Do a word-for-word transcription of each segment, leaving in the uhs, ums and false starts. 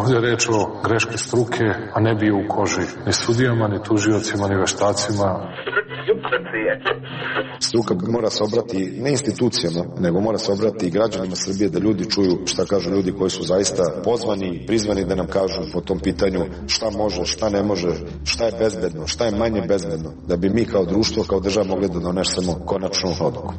Ovdje je reč o greški struke, a ne bio u koži ni sudijama, ni tužiocima, ni veštacima. Struka mora se obrati ne institucijama, nego mora se obrati i građanima Srbije, da ljudi čuju šta kažu ljudi koji su zaista pozvani, prizvani da nam kažu po tom pitanju šta može, šta ne može, šta je bezbedno, šta je manje bezbedno, da bi mi kao društvo, kao država mogli da donesemo konačnu odluku.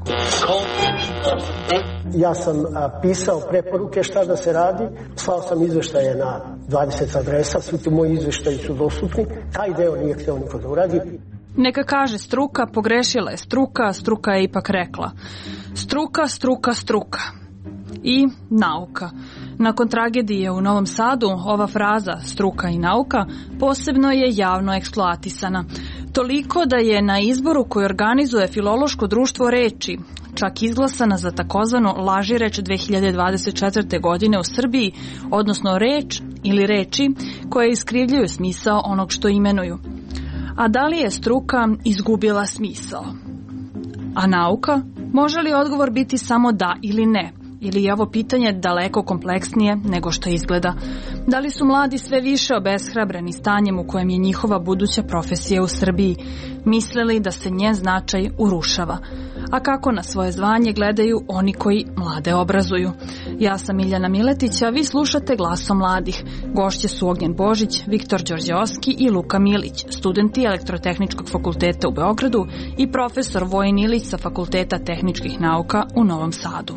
Ja sam a, pisao preporuke šta da se radi, slao sam izveštaje na dvadeset adresa, svi ti moji izveštaji su dostupni, taj deo nije hteo niko da uradi. Neka kaže struka, pogrešila je struka, struka je ipak rekla. Struka, struka, struka. I nauka. Nakon tragedije u Novom Sadu, ova fraza struka i nauka posebno je javno eksploatisana. Toliko da je na izboru koji organizuje Filološko društvo reči čak izglasana za takozvano lažireč dve hiljade dvadeset četvrte. godine u Srbiji, odnosno reč ili reči koje iskrivljuju smisao onog što imenuju. A da li je struka izgubila smisao? A nauka? Može li odgovor biti samo da ili ne? Ili je ovo pitanje daleko kompleksnije nego što izgleda? Da li su mladi sve više obeshrabreni stanjem u kojem je njihova buduća profesija u Srbiji, mislili da se njen značaj urušava? A kako na svoje zvanje gledaju oni koji mlade obrazuju? Ja sam Miljana Miletić, a vi slušate Glasom mladih. Gošće su Ognjen Božić, Viktor Đorđeovski i Luka Milić, studenti Elektrotehničkog fakulteta u Beogradu i profesor Vojin Ilić sa Fakulteta tehničkih nauka u Novom Sadu.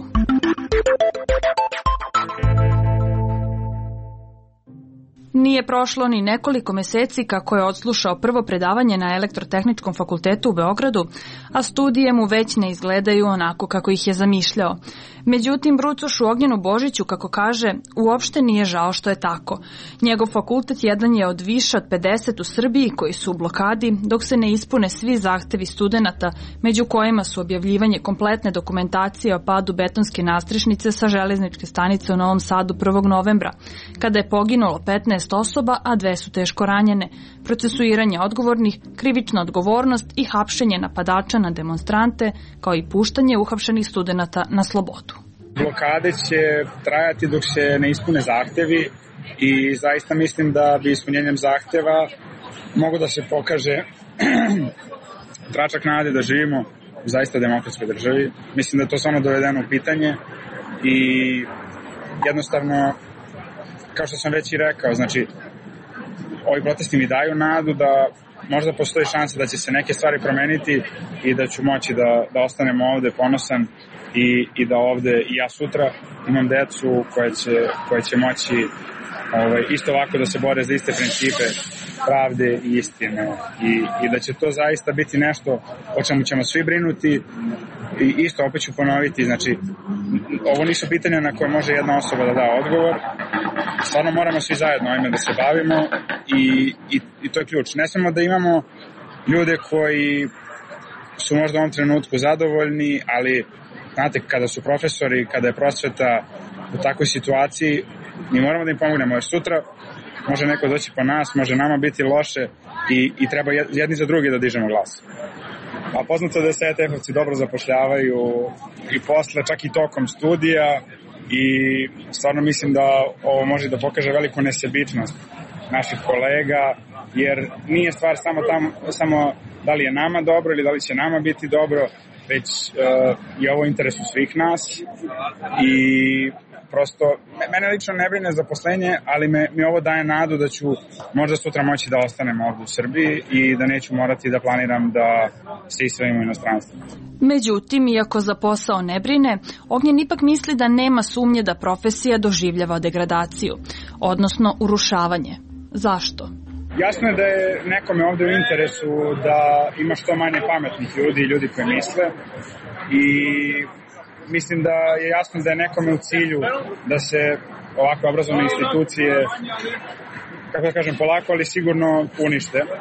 Nije prošlo ni nekoliko meseci kako je odslušao prvo predavanje na Elektrotehničkom fakultetu u Beogradu, a studije mu već ne izgledaju onako kako ih je zamišljao. Međutim, brucošu Ognjenu Božiću, kako kaže, uopšte nije žao što je tako. Njegov fakultet jedan je od više od pedeset u Srbiji koji su u blokadi, dok se ne ispune svi zahtevi studenata, među kojima su objavljivanje kompletne dokumentacije o padu betonske nastrešnice sa železničke stanice u Novom Sadu prvog novembra, kada je poginulo petnaest osoba, a dve su teško ranjene, procesuiranje odgovornih, krivična odgovornost i hapšenje napadača na demonstrante, kao i puštanje uhapšenih studenata na slobodu. Blokade će trajati dok se ne ispune zahtevi i zaista mislim da bi ispunjenjem zahteva mogu da se pokaže tračak nade da živimo u zaista demokratskoj državi. Mislim da je to samo dovedeno u pitanje i jednostavno, kao što sam već i rekao, znači ovi protesti mi daju nadu da možda postoji šansa da će se neke stvari promeniti i da ću moći da, da ostanem ovde ponosan i, i da ovde i ja sutra imam decu koje će, koje će moći ovaj, isto ovako da se bore za iste principe pravde i istine i, i da će to zaista biti nešto o čemu ćemo svi brinuti i isto opet ću ponoviti, znači ovo nisu pitanja na koje može jedna osoba da da odgovor, stvarno moramo svi zajedno ovime da se bavimo i, i, i to je ključ. Ne samo da imamo ljude koji su možda u ovom trenutku zadovoljni, ali znate, kada su profesori, kada je prosveta u takvoj situaciji, mi moramo da im pomognemo, jer sutra može neko doći po nas, može nama biti loše i, i treba jedni za drugi da dižemo glas. A poznato da se E T F-ovci dobro zapošljavaju i posle, čak i tokom studija i stvarno mislim da ovo može da pokaže veliku nesebičnost naših kolega, jer nije stvar samo, tam, samo da li je nama dobro ili da li će nama biti dobro, već uh, je ovo u interesu svih nas i prosto, mene lično ne brine zaposlenje, ali me, mi ovo daje nadu da ću možda sutra moći da ostanem ovdje u Srbiji i da neću morati da planiram da se isvelim u inostranstvu. Međutim, iako za posao ne brine, Ognjen ipak misli da nema sumnje da profesija doživljava degradaciju, odnosno urušavanje. Zašto? Jasno je da je nekome ovde u interesu da ima što manje pametnih ljudi i ljudi koji misle i mislim da je jasno da je nekome u cilju da se ovakve obrazovne institucije, kako da kažem, polako, ali sigurno unište. E,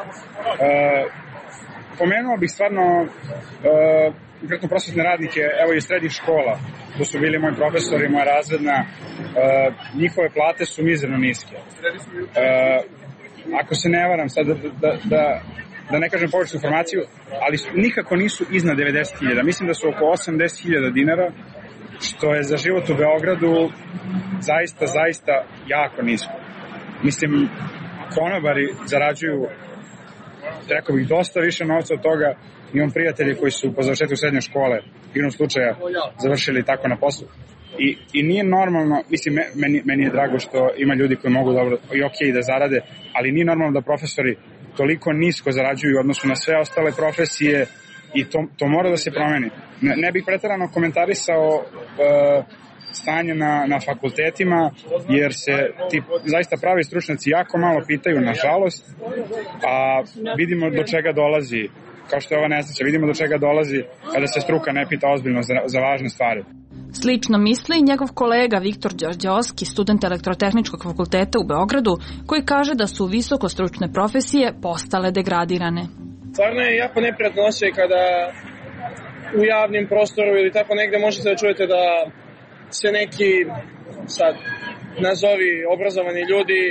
pomenuo bih stvarno e, konkretno prosvetne radnike, evo i srednjih škola, to su bili moji profesori, moja razredna, e, njihove plate su mizerno niske. E, ako se ne varam, sad da, da, da, da ne kažem pogrešnu informaciju, ali su, nikako nisu iznad devedeset hiljada. Mislim da su oko osamdeset hiljada dinara, što je za život u Beogradu zaista, zaista jako nisko. Mislim, konobari zarađuju, rekao bih, dosta više novca od toga. Imam prijatelji koji su po završetku srednje škole, igrom slučaja, završili tako na poslu. I, i nije normalno, mislim, meni, meni je drago što ima ljudi koji mogu dobro i ok da zarade, ali nije normalno da profesori toliko nisko zarađuju u odnosu na sve ostale profesije i to, to mora da se promeni. Ne, ne bih preterano komentarisao uh, stanje na, na fakultetima, jer se ti zaista pravi stručnjaci jako malo pitaju, nažalost, a vidimo do čega dolazi, kao što je ova nesreća, vidimo do čega dolazi kada se struka ne pita ozbiljno za, za važne stvari. Slično misli i njegov kolega Viktor Đorđeovski, student Elektrotehničkog fakulteta u Beogradu, koji kaže da su visokostručne profesije postale degradirane. Stvarno je jako neprijatno osjećaj kada u javnim prostoru ili tako negde možete da čujete da se neki, sad, nazovi obrazovani ljudi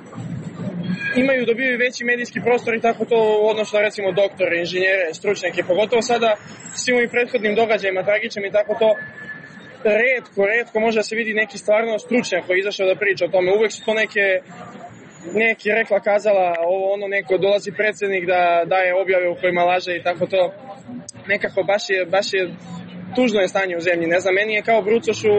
imaju, dobiju veći medijski prostor i tako to u odnosu na recimo doktore, inženjere, stručnjake, pogotovo sada svim ovim prethodnim događajima, tragičnim i tako to, retko, retko može da se vidi neki stvarno stručnjak koji je izašao da priča o tome. Uvek su to neke, neki rekla, kazala, ovo ono, neko dolazi predsjednik da daje objave u kojima laže i tako to. Nekako baš je, baš je tužno je stanje u zemlji. Ne znam, meni je kao brucošu,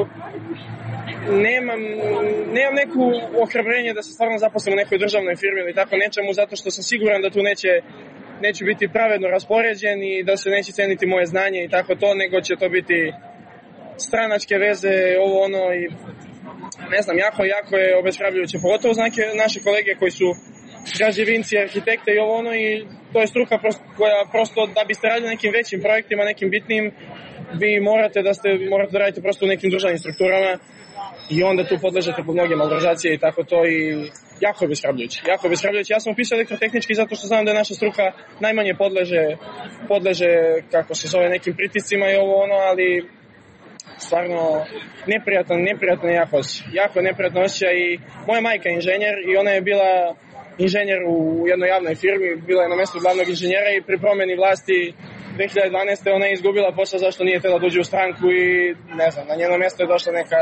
nemam, nemam neku ohrabrenje da se stvarno zaposlim u nekoj državnoj firmi ili tako nečemu, zato što sam siguran da tu neće, neću biti pravedno raspoređen i da se neće ceniti moje znanje i tako to, nego će to biti stranačke veze, ovo ono i ne znam, jako, jako je obeshrabrujuće. Pogotovo za neke naše kolege koji su građevinci, arhitekte i ovo ono i to je struka prosto, koja prosto da biste radili nekim većim projektima, nekim bitnim, vi morate da ste, morate da radite prosto u nekim državnim strukturama i onda tu podležete pod mnoge malverzacije i tako to i jako je obeshrabrujuće. Jako je obeshrabrujuće. Ja sam upisao elektrotehnički zato što znam da je naša struka najmanje podleže, podleže kako se zove, nekim pritiscima i ovo ono, ali stvarno neprijatan, neprijatan jako osjećaj. Jako neprijatan osjećaj i moja majka je inženjer i ona je bila inženjer u jednoj javnoj firmi, bila je na mjestu glavnog inženjera i pri promjeni vlasti dve hiljade dvanaeste. ona je izgubila posao zašto nije htjela dođe u stranku i ne znam, na njeno mjesto je došla neka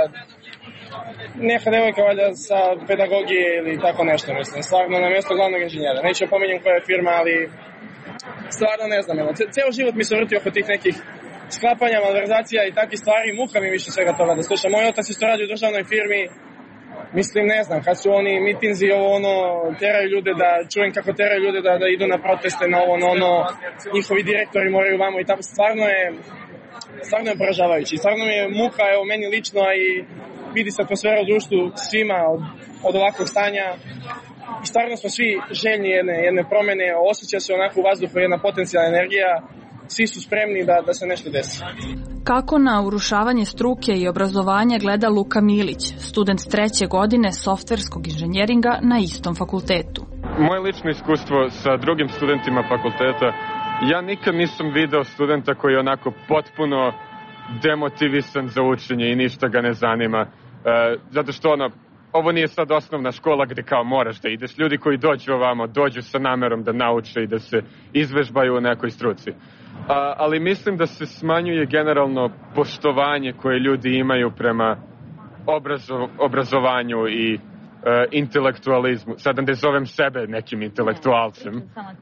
neka devojka valjda sa pedagogije ili tako nešto, mislim, stvarno na mjesto glavnog inženjera. Neću pominjem koja je firma, ali stvarno ne znam, ceo život mi se vrti oko tih nekih sklapanja, malverzacija i takvih stvari, muka mi više svega toga da slušam. Moj otac isto radi u državnoj firmi, mislim, ne znam, kad su oni mitinzi, ovo ono, teraju ljude da, čujem kako teraju ljude da, da idu na proteste, na ovo, na ono, njihovi direktori moraju vamo i tamo, stvarno je, stvarno je poražavajući, stvarno mi je muka, evo, meni lično, a i vidi se atmosfera u društvu svima od, od ovakvog stanja i stvarno smo svi željni jedne, jedne promene, osjeća se onako u vazduhu jedna potencijalna energija, svi su spremni da, da se nešto desi. Kako na urušavanje struke i obrazovanja gleda Luka Milić, student treće godine softverskog inženjeringa na istom fakultetu? Moje lično iskustvo sa drugim studentima fakulteta, ja nikad nisam video studenta koji je onako potpuno demotivisan za učenje i ništa ga ne zanima. E, zato što ono, ovo nije sad osnovna škola gde kao moraš da ideš. Ljudi koji dođu ovamo, dođu sa namerom da nauče i da se izvežbaju u nekoj struci. A, ali mislim da se smanjuje generalno poštovanje koje ljudi imaju prema obrazo, obrazovanju i e, intelektualizmu. Sada ne zovem sebe nekim intelektualcem. E,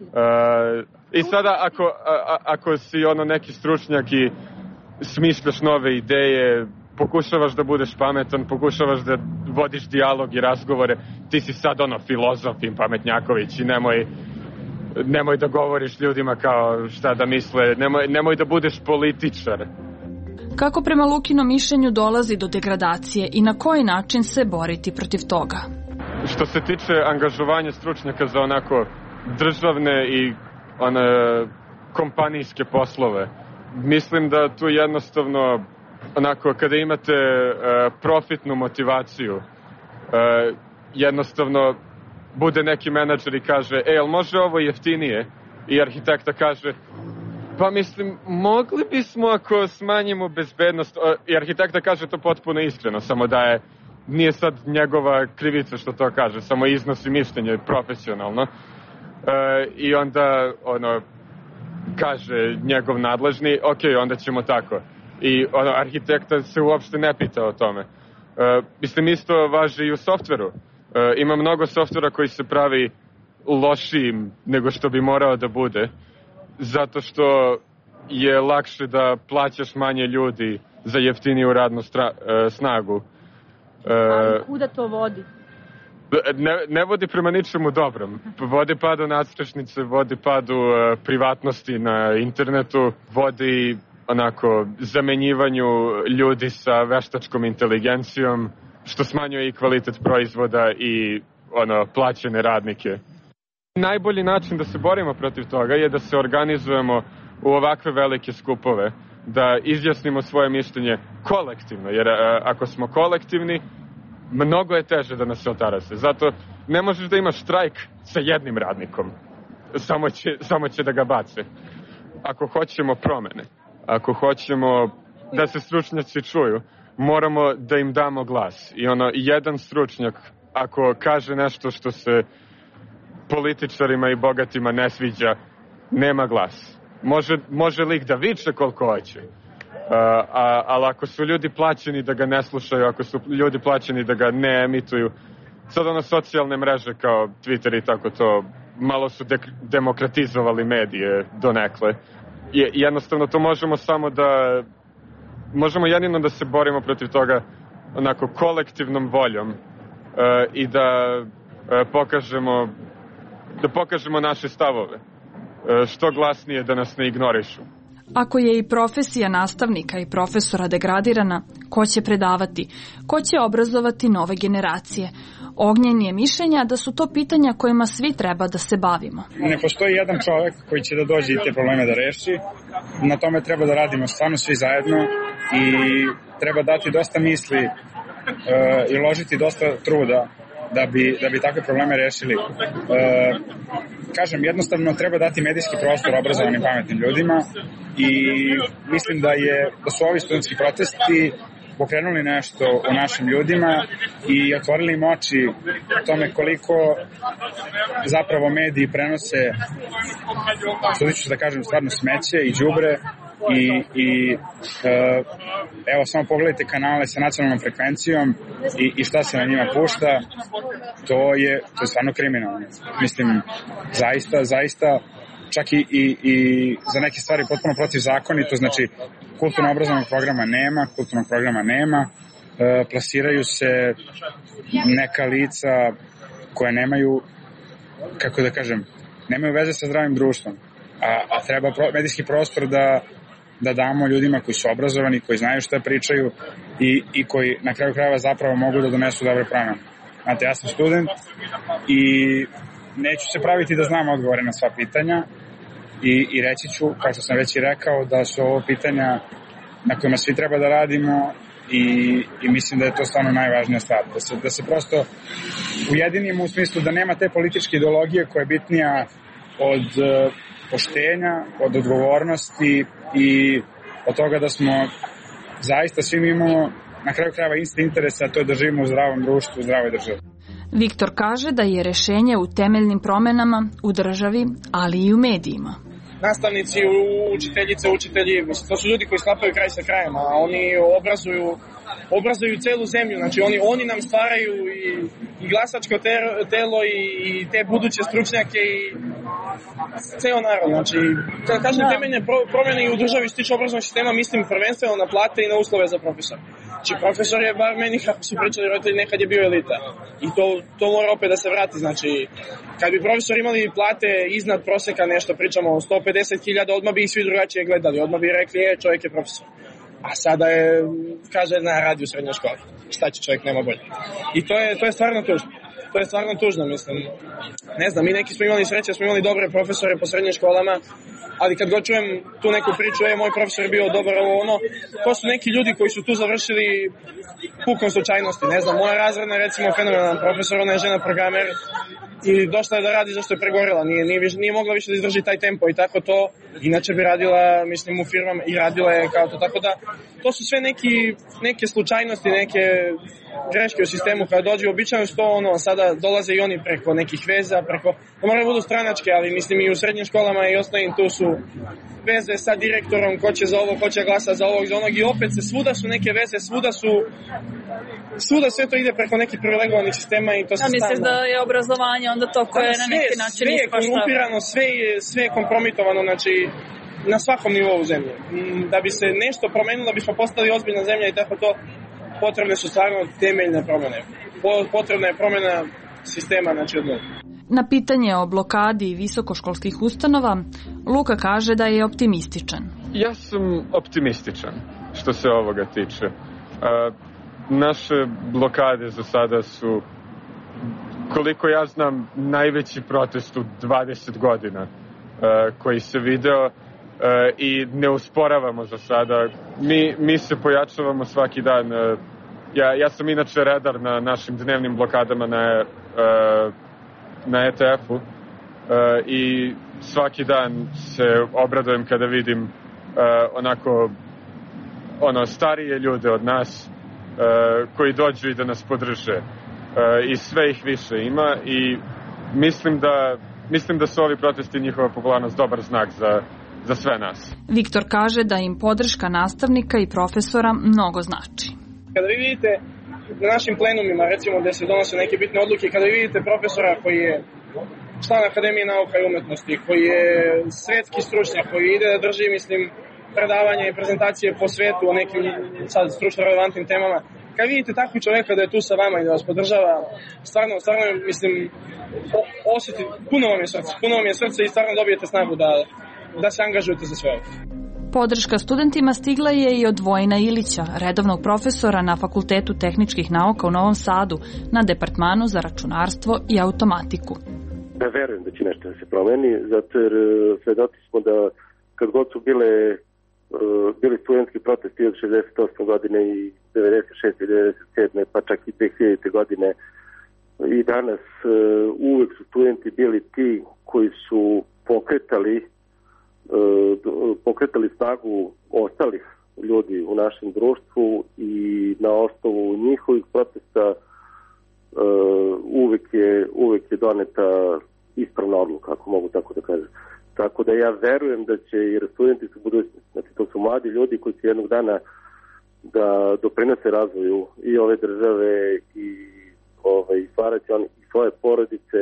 I sada ako, a, ako si ono neki stručnjak i smišljaš nove ideje, pokušavaš da budeš pametan, pokušavaš da vodiš dijalog i razgovore, ti si sad ono filozof i pametnjaković i nemoj nemoj da govoriš ljudima kao šta da misle, nemoj, nemoj da budeš političar. Kako prema Lukinom mišljenju dolazi do degradacije i na koji način se boriti protiv toga? Što se tiče angažovanja stručnjaka za onako državne i one kompanijske poslove, mislim da tu jednostavno onako kada imate uh, profitnu motivaciju, uh, jednostavno bude neki menadžer i kaže, e, jel može ovo jeftinije? I arhitekta kaže, pa mislim, mogli bismo ako smanjimo bezbednost. I arhitekta kaže to potpuno iskreno, samo da je, nije sad njegova krivica što to kaže, samo iznosi mišljenje profesionalno. E, I onda, ono, kaže njegov nadležni, ok, onda ćemo tako. I ono, arhitekta se uopšte ne pita o tome. E, mislim, isto važi i u softveru. ima mnogo softvera koji se pravi lošijim nego što bi morao da bude, zato što je lakše da plaćaš manje ljudi za jeftiniju radnu stra, uh, snagu. Uh, Ali kuda to vodi? Ne, ne vodi prema ničemu dobrom. Vodi padu nadstrešnice, vodi padu uh, privatnosti na internetu, vodi onako zamenjivanju ljudi sa veštačkom inteligencijom, što smanjuje i kvalitet proizvoda i ono, plaćene radnike. Najbolji način da se borimo protiv toga je da se organizujemo u ovakve velike skupove, da izjasnimo svoje mišljenje kolektivno, jer a, ako smo kolektivni, mnogo je teže da nas se otarase. Zato ne možeš da imaš štrajk sa jednim radnikom, samo će, samo će da ga bace. Ako hoćemo promene, ako hoćemo da se stručnjaci čuju, moramo da im damo glas. I ono, jedan stručnjak, ako kaže nešto što se političarima i bogatima ne sviđa, nema glas. Može, može lik da viče koliko hoće, uh, a, ali ako su ljudi plaćeni da ga ne slušaju, ako su ljudi plaćeni da ga ne emituju, sad ono socijalne mreže kao Twitter i tako to, malo su de- demokratizovali medije donekle. Je, jednostavno to možemo samo da, možemo jedino da se borimo protiv toga onako kolektivnom voljom uh, i da uh, pokažemo da pokažemo naše stavove, što glasnije da nas ne ignorišu. Ako je i profesija nastavnika i profesora degradirana, ko će predavati? Ko će obrazovati nove generacije? Ognjen je mišljenja da su to pitanja kojima svi treba da se bavimo. Ne postoji jedan čovek koji će da dođe i te probleme da reši. Na tome treba da radimo stvarno svi zajedno i treba dati dosta misli uh, i uložiti dosta truda da bi, da bi takve probleme rešili. E, kažem, jednostavno treba dati medijski prostor obrazovanim pametnim ljudima i mislim da, je, da su ovi studentski protesti pokrenuli nešto u našim ljudima i otvorili im oči tome koliko zapravo mediji prenose, sudit ću da kažem, stvarno smeće i đubre i, i e, evo samo pogledajte kanale sa nacionalnom frekvencijom i, i šta se na njima pušta, to je, to je stvarno kriminalno. Mislim, zaista, zaista čak i, i, i za neke stvari potpuno protivzakonito, znači kulturno-obrazovnog programa nema, kulturnog programa nema, e, plasiraju se neka lica koja nemaju, kako da kažem, nemaju veze sa zdravim društvom, a, a treba pro, medijski prostor da, da damo ljudima koji su obrazovani, koji znaju šta pričaju i, i koji na kraju krajeva zapravo mogu da donesu dobre promene. Znate, ja sam student i neću se praviti da znam odgovore na sva pitanja i, i reći ću, kao što sam već i rekao, da su ovo pitanja na kojima svi treba da radimo i, i mislim da je to stvarno najvažnija stvar. Da se, da se prosto ujedinimo u smislu da nema te političke ideologije koja je bitnija od uh, poštenja, od odgovornosti i od toga da smo zaista svi imamo na kraju krajeva isti interes, a to je da živimo u zdravom društvu, u zdravoj državi. Viktor kaže da je rešenje u temeljnim promenama u državi, ali i u medijima. Nastavnici, učiteljice, učitelji, mislim, to su ljudi koji sklapaju kraj sa krajem, a oni obrazuju, obrazuju celu zemlju, znači oni, oni nam stvaraju i, i glasačko telo i, i te buduće stručnjake i ceo narod, znači kada kažem temeljne promjene i u državi što tiče obrazovnog sistema, mislim prvenstveno na plate i na uslove za profesor. Znači profesor je, bar meni kako su pričali roditelji, nekad je bio elita i to, to mora opet da se vrati, znači kad bi profesor imali plate iznad proseka nešto, pričamo o sto pedeset hiljada, odmah bi ih svi drugačije gledali, odmah bi rekli, je, čovjek je profesor. A sada je, kaže, na radi u srednjoj školi. Šta će čovjek, nema bolje. I to je, to je stvarno tužno. To je stvarno tužno, mislim. Ne znam, mi neki smo imali sreće, smo imali dobre profesore po srednjim školama, ali kad god čujem tu neku priču, je, moj profesor je bio dobar, ovo ono, to su neki ljudi koji su tu završili pukom slučajnosti. Ne znam, moja razredna, recimo, fenomenalan profesor, ona je žena programer, i došla je da radi zašto je pregorela, nije, nije, nije mogla više da izdrži taj tempo i tako to, inače bi radila, mislim, u firmama i radila je kao to, tako da to su sve neki, neke slučajnosti, neke greške u sistemu kada dođe, običajno što ono, sada dolaze i oni preko nekih veza, preko, to moraju budu stranačke, ali mislim i u srednjim školama i osnovnim tu su veze sa direktorom, ko će za ovo, ko će glasa za ovog, za onog i opet se svuda su neke veze, svuda su svuda sve to ide preko nekih privilegovanih sistema i to se stalno. Ja misliš da je obrazovanje onda to koje je na neki način ispaštava? Sve je korumpirano, sve je, sve je kompromitovano, znači na svakom nivou zemlje. Da bi se nešto promenilo, da bismo postali ozbiljna zemlja i tako to, potrebne su stvarno temeljne promene. Potrebna je promena sistema, znači odmah. Na pitanje o blokadi visokoškolskih ustanova, Luka kaže da je optimističan. Ja sam optimističan što se ovoga tiče. Uh, naše blokade za sada su, koliko ja znam, najveći protest u dvadeset godina uh, koji se video uh, i ne usporavamo za sada. Mi, mi se pojačavamo svaki dan. Uh, ja, ja sam inače redar na našim dnevnim blokadama na uh, na E T F-u uh, i svaki dan se obradujem kada vidim uh, onako ono starije ljude od nas uh, koji dođu i da nas podrže uh, i sve ih više ima i mislim da mislim da su ovi protesti i njihova popularnost dobar znak za, za sve nas. Viktor kaže da im podrška nastavnika i profesora mnogo znači. Kada vi vidite na našim plenumima, recimo, gde se donose neke bitne odluke, kada vi vidite profesora koji je član Akademije nauka i umetnosti, koji je svetski stručnjak, koji ide da drži, mislim, predavanja i prezentacije po svetu o nekim sad stručno relevantnim temama, kad vidite takvog čoveka da je tu sa vama i da vas podržava, stvarno, stvarno, mislim, osjeti, puno vam je srce, puno vam je srce i stvarno dobijete snagu da, da se angažujete za sve ovo. Podrška studentima stigla je i od Vojina Ilića, redovnog profesora na Fakultetu tehničkih nauka u Novom Sadu, na Departmanu za računarstvo i automatiku. Ja verujem da će nešto da se promeni, zato jer svedoci smo da kad god su bile, bili studentski protesti od šezdeset osme godine i devedeset šeste i devedeset sedme pa čak i dve hiljadite godine i danas uvek su studenti bili ti koji su pokretali pokretali snagu ostalih ljudi u našem društvu i na osnovu njihovih protesta uvek je, uvek je doneta ispravna odluka, ako mogu tako da kažem. Tako da ja verujem da će, jer studenti su budućnosti, znači to su mladi ljudi koji će jednog dana da doprinose razvoju i ove države i ovaj, stvarati oni i svoje porodice.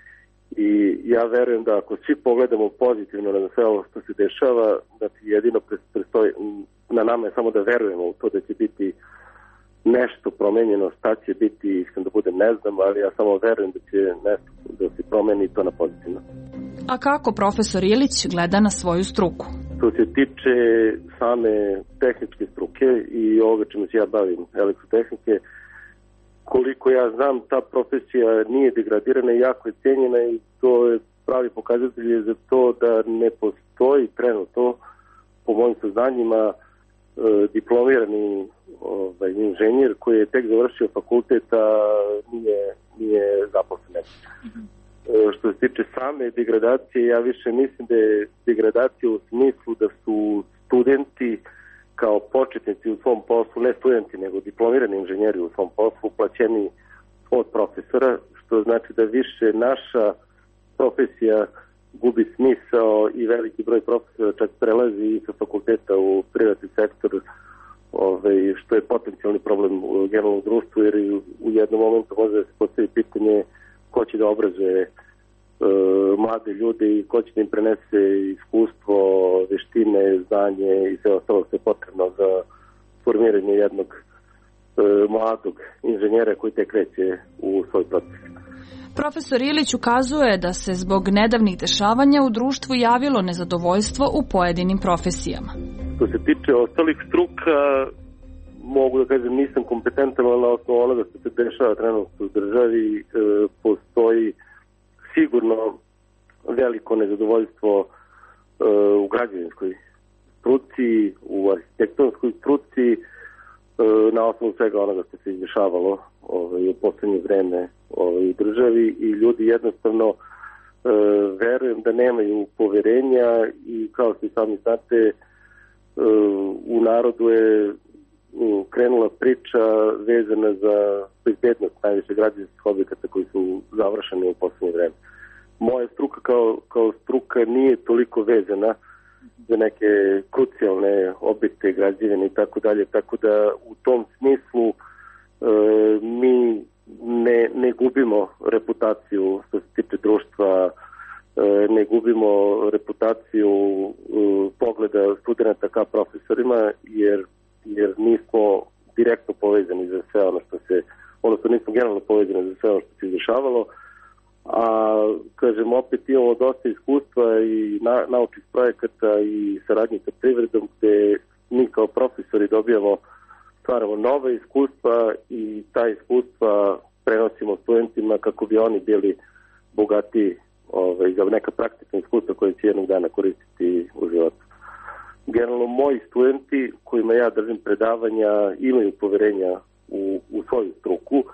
I ja verujem da ako svi pogledamo pozitivno na sve ovo što se dešava, da ti jedino prestoji, na nama je samo da verujemo u to da će biti nešto promenjeno, šta će biti, iskreno da budem ne znam, ali ja samo verujem da će nešto da se promeni to na pozitivno. A kako profesor Ilić gleda na svoju struku? Što se tiče same tehničke struke i ovoga čemu se ja bavim, elektrotehnike, koliko ja znam, ta profesija nije degradirana i jako je cenjena i to je pravi pokazatelj za to da ne postoji trenutno, po mojim saznanjima, diplomirani ovaj, inženjer koji je tek završio fakulteta nije, nije zaposlen. Mm-hmm. Što se tiče same degradacije, ja više mislim da je degradacija u smislu da su studenti kao početnici u svom poslu, ne studenti, nego diplomirani inženjeri u svom poslu, plaćeni od profesora, što znači da više naša profesija gubi smisao i veliki broj profesora čak prelazi sa fakulteta u privatni sektor, ovaj, što je potencijalni problem u generalnom društvu, jer u jednom momentu može da se postavi pitanje ko će da obrazuje e, mlade ljude i ko će da im prenese iskustvo, veštine, znanje i sve ostalo što je potrebno za formiranje jednog e, mladog inženjera koji tek kreće u svoj proces. Profesor Ilić ukazuje da se zbog nedavnih dešavanja u društvu javilo nezadovoljstvo u pojedinim profesijama. Što se tiče ostalih struka, mogu da kažem nisam kompetentan, ali na osnovu onoga što se dešava trenutno u državi, e, postoji sigurno veliko nezadovoljstvo e, u građevinskoj struci, u arhitektonskoj struci, na osnovu svega onoga što se izdešavalo ovaj, u poslednje vreme ovaj, u državi i ljudi jednostavno e, verujem da nemaju poverenja i kao što i sami znate e, u narodu je krenula priča vezana za bezbednost najviše građevinskih objekata koji su završeni u poslednje vreme. Moja struka kao, kao struka nije toliko vezana za neke krucijalne objekte, građevine i tako dalje, tako da u tom smislu e, mi ne, ne gubimo reputaciju što se tiče društva, e, ne gubimo reputaciju e, pogleda studenta ka profesorima, jer, jer nismo direktno povezani za sve ono što se, odnosno nismo generalno povezani za sve ono što se izdešavalo, a kažem opet imamo dosta iskustva i na, naučnih projekata i saradnje sa privredom gde mi kao profesori dobijamo, stvaramo nove iskustva i ta iskustva prenosimo studentima kako bi oni bili bogati ovaj, za neka praktična iskustva koje će jednog dana koristiti u životu. Generalno moji studenti kojima ja držim predavanja imaju poverenja u, u svoju struku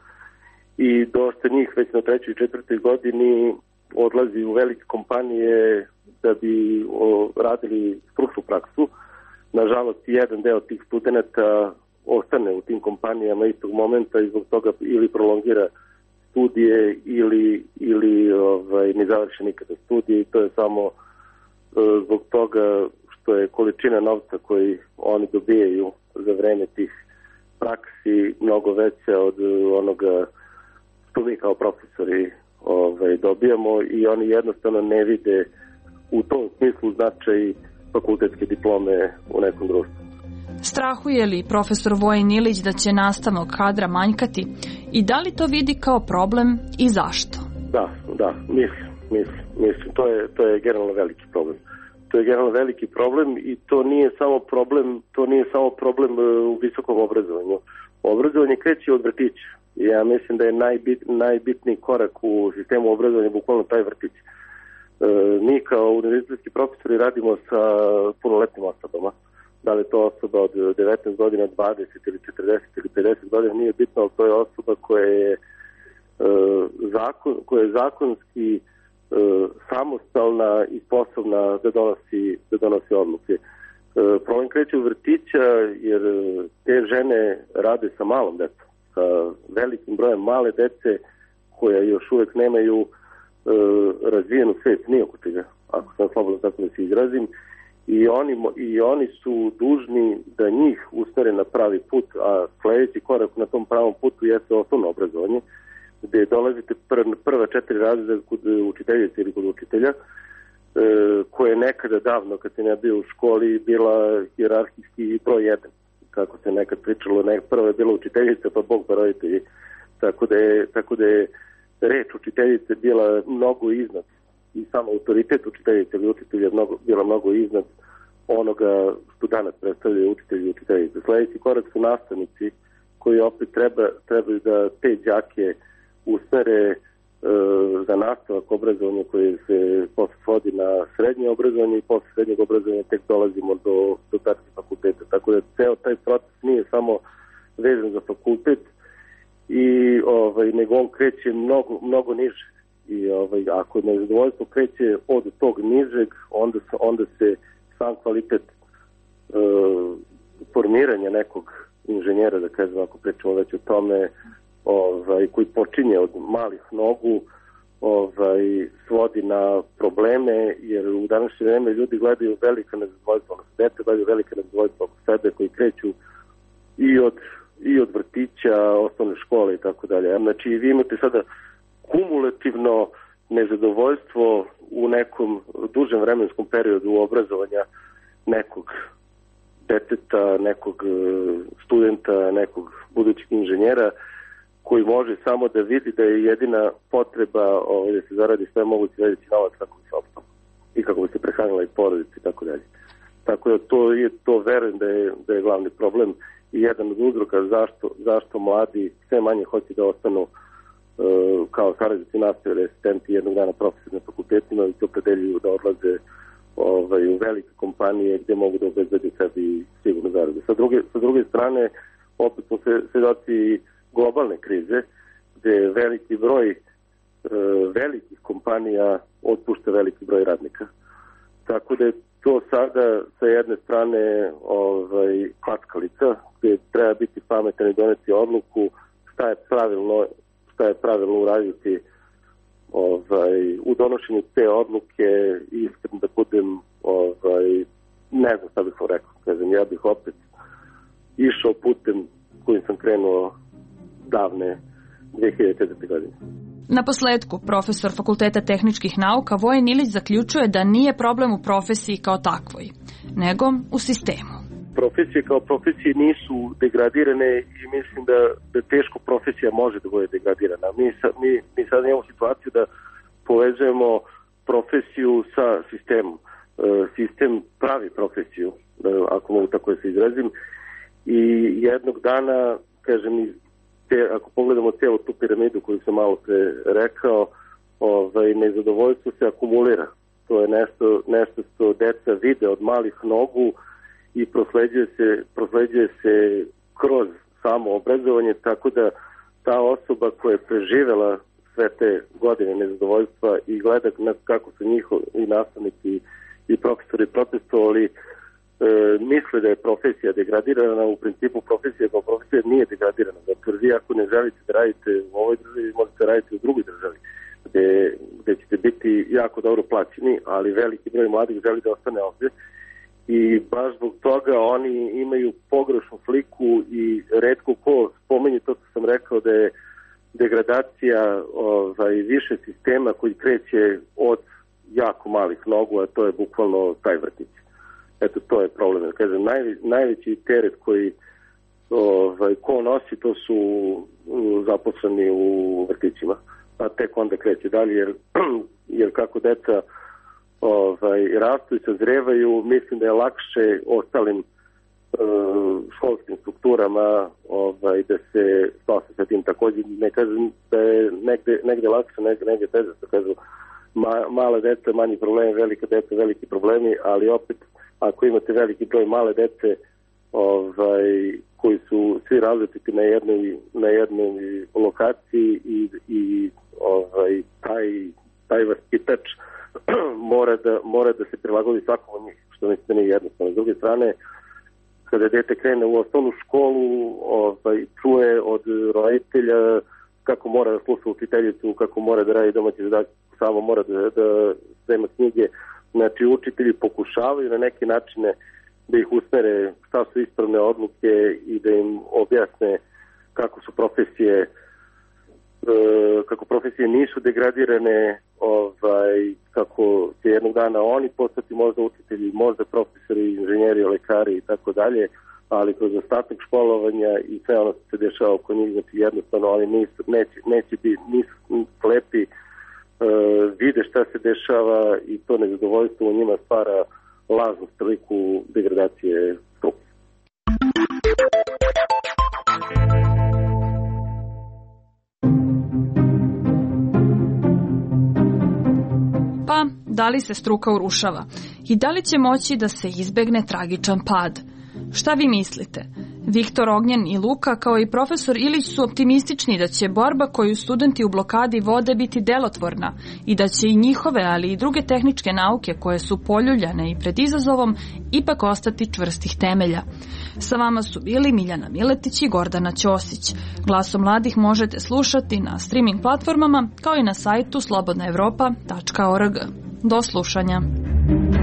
i dosta njih već na trećoj i četvrtoj godini odlazi u velike kompanije da bi o, radili stručnu praksu. Nažalost, jedan deo tih studenta ostane u tim kompanijama istog momenta i zbog toga ili prolongira studije ili, ili ovaj, ne završi nikada studije i to je samo e, zbog toga što je količina novca koji oni dobijaju za vreme tih praksi mnogo veća od onoga što mi kao profesori ovaj, dobijamo i oni jednostavno ne vide u tom smislu značaj fakultetske diplome u nekom društvu. Strahuje li profesor Vojin Ilić da će nastavnog kadra manjkati i da li to vidi kao problem i zašto? Da, da, mislim, mislim, mislim. To je, to je generalno veliki problem. To je generalno veliki problem i to nije samo problem, to nije samo problem u visokom obrazovanju. Obrazovanje kreće od vrtića. Ja mislim da je najbit, najbitniji korak u sistemu obrazovanja bukvalno taj vrtić. E, mi kao univerzitetski profesori radimo sa punoletnim osobama. Da li je to osoba od devetnaest godina, dvadeset ili četrdeset ili pedeset godina, nije bitno, ali to je osoba koja je, e, zakon, koja je zakonski e, samostalna i sposobna da donosi, da donosi odluke. E, problem kreće u vrtića jer te žene rade sa malom decom, sa velikim brojem male dece koja još uvek nemaju e, razvijenu svest ni oko čega, ako sam slobodno tako da se izrazim, i oni, i oni su dužni da njih usmere na pravi put, a sledeći korak na tom pravom putu jeste osnovno obrazovanje, gde dolazite pr, prva četiri razreda kod učiteljice ili kod učitelja, e, koje je nekada davno, kad sam ja bio u školi, bila hijerarhijski broj jedan. Kako se nekad pričalo, ne, prvo je bila učiteljica, pa Bog pa roditelji. Tako da je, tako da je reč učiteljice bila mnogo iznad i samo autoritet učiteljice ili učitelja mnogo, bila mnogo iznad onoga što danas predstavljaju učitelji i učiteljice. Sledeći korak su nastavnici koji opet treba, trebaju da te đake usmere e, za nastavak obrazovanja koje se posle svodi na srednje obrazovanje i posle srednjeg obrazovanja tek dolazimo do, do takvih fakulteta. Tako da ceo taj proces nije samo vezan za fakultet i ovaj, nego on kreće mnogo, mnogo niže. I ovaj, ako nezadovoljstvo kreće od tog nižeg, onda, onda se sam kvalitet e, formiranja nekog inženjera, da kažem, ako pričamo već o tome, ovaj, koji počinje od malih nogu, ovaj, svodi na probleme, jer u današnje vreme ljudi gledaju velika nezadovoljstva, dete gledaju velika nezadovoljstva oko sebe, koji kreću i od, i od vrtića, osnovne škole i tako dalje. Znači, vi imate sada kumulativno nezadovoljstvo u nekom dužem vremenskom periodu obrazovanja nekog deteta, nekog studenta, nekog budućeg inženjera, koji može samo da vidi da je jedina potreba ovaj, da se zaradi sve moguće veći novac kako bi se opstalo i kako bi se prehranila i porodica i tako dalje. Tako da to je, to verujem da je, da je glavni problem i jedan od uzroka zašto, zašto mladi sve manje hoće da ostanu uh, kao saradnici nastave, asistenti jednog dana profesori na fakultetima i to predeljuju da odlaze ovaj, u velike kompanije gde mogu da obezbede sebi sigurno zarade. Sa druge, sa druge strane, opet smo svedoci globalne krize, gde veliki broj velikih kompanija otpušta veliki broj radnika. Tako da je to sada sa jedne strane ovaj, klackalica, gde treba biti pametan i doneti odluku šta je pravilno, šta je pravilno uraditi ovaj, u donošenju te odluke. Iskreno da budem, ovaj, ne znam šta bih vam rekao, kažem, ja bih opet išao putem kojim sam krenuo davne dve hiljade četvrte. godine. Na posledku, profesor Fakulteta tehničkih nauka Vojen Ilić zaključuje da nije problem u profesiji kao takvoj, nego u sistemu. Profesije kao profesije nisu degradirane i mislim da, da teško profesija može da bude degradirana. Mi, mi, mi sad imamo situaciju da povezujemo profesiju sa sistemom. E, sistem pravi profesiju, ako mogu tako da se izrazim, i jednog dana, kažem, Te, ako pogledamo cijelu tu piramidu koju sam malo pre rekao, ovaj, nezadovoljstvo se akumulira. To je nešto, nešto što deca vide od malih nogu i prosleđuje se, prosleđuje se kroz samo obrazovanje, tako da ta osoba koja je preživela sve te godine nezadovoljstva i gleda kako su njihovi i nastavnici i profesori protestovali, E, misle da je profesija degradirana. U principu profesija kao profesija nije degradirana. Zato vi ako ne želite da radite u ovoj državi, možete raditi u drugoj državi, gde, gde ćete biti jako dobro plaćeni, ali veliki broj mladih želi da ostane ovde. I baš zbog toga oni imaju pogrešnu sliku i retko ko spomenje to što sam rekao da je degradacija ovaj, više sistema koji kreće od jako malih nogu, a to je bukvalno taj vrtić. Eto, to je problem. Kažem, naj, najveći teret koji ovaj, ko nosi, to su zaposleni u vrtićima. A tek onda kreće dalje, jer, jer kako deca ovaj, rastu i sazrevaju, mislim da je lakše ostalim uh, školskim strukturama ovaj, da se spase sa tim. Također ne kažem da je negde, negde lakše, negde, negde teže. Kažem, ma, male deca, manji problemi, velika deca, veliki problemi, ali opet ako imate veliki broj male dece ovaj, koji su svi različiti na jednoj, na jednoj lokaciji i, i ovaj, taj, taj vaspitač mora da, mora da se prilagodi svakom od njih, što mislim da nije jednostavno. S druge strane, kada dete krene u osnovnu školu, ovaj, čuje od roditelja kako mora da sluša učiteljicu, kako mora da radi domaći zadatak, samo mora da, da sprema knjige. Znači, učitelji pokušavaju na neke načine da ih usmere šta su ispravne odluke i da im objasne kako su profesije, kako profesije nisu degradirane, ovaj, kako će jednog dana oni postati možda učitelji, možda profesori, inženjeri, lekari i tako dalje, ali kroz ostatak školovanja i sve ono što se dešava oko njih, znači jednostavno oni nisu, neće, neće biti, nisu slepi, Uh, vide šta se dešava i to nezadovoljstvo u njima stvara lažnu sliku degradacije struke. Pa, da li se struka urušava? I da li će moći da se izbegne tragičan pad? Šta vi mislite? Viktor Ognjen i Luka, kao i profesor Ilić, su optimistični da će borba koju studenti u blokadi vode biti delotvorna i da će i njihove, ali i druge tehničke nauke koje su poljuljane i pred izazovom ipak ostati čvrstih temelja. Sa vama su bili Miljana Miletić i Gordana Ćosić. Glasom mladih možete slušati na streaming platformama kao i na sajtu slobodna evropa tačka org. Do slušanja.